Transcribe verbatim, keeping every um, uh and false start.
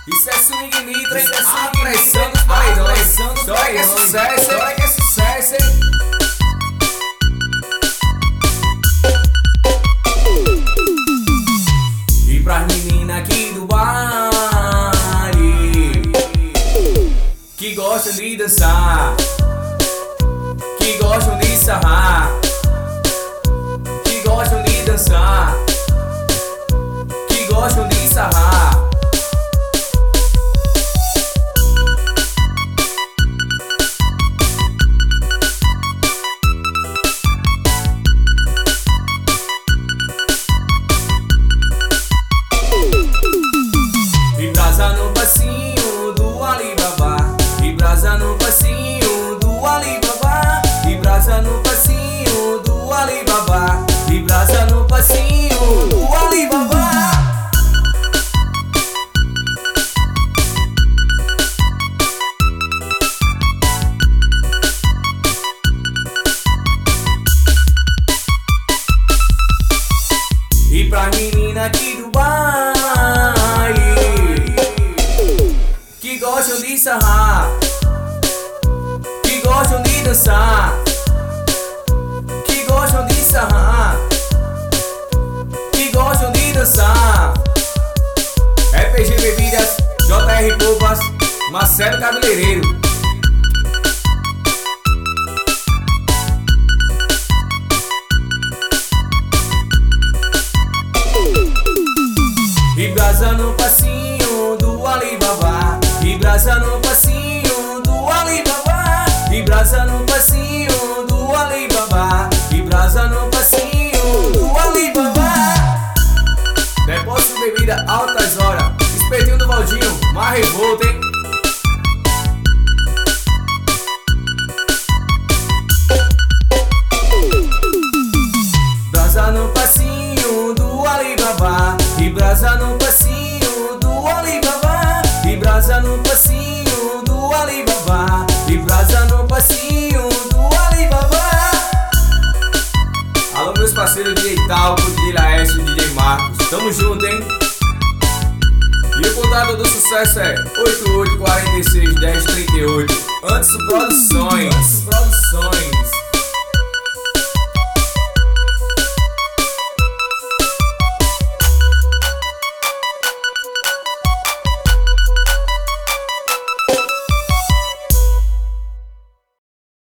Isso é swing nitro, hein? A pressão dos paredões. Só que é sucesso, hein? Só que é sucesso, hein? E pras meninas aqui do baile que gostam de dançar, que gostam de sarrar, que gostam de dançar, que gostam de sarrar. E brasa no passinho do Alibaba, e brasa no passinho do Alibaba, e brasa no passinho do Alibaba, e brasa no passinho do Alibaba. E pra menina aqui do baile que gostam de sarrar, que gostam de dançar, que gostam de sarrar, que gostam de dançar. R P G Bebidas, J R Roupas, Marcelo Cabeleireiro. E brasa no passinho do Alibaba, e brasa no passinho do Alibaba, e brasa no passinho do Alibaba, e brasa no passinho do Alibaba. Depósito de bebida altas horas, espetinho do Valdinho, mais revolta, hein? Brasa no passinho do Alibaba, e brasa no passinho do Alibaba, e brasa no passinho do Alibaba, e brasa no passinho do Alibaba. Alô meus parceiros D J Talco, D J Laércio, D J Marcos, tamo junto, hein? E o contato do sucesso é oito oito quatro seis um zero três oito. Antes Produções. Antes Produções.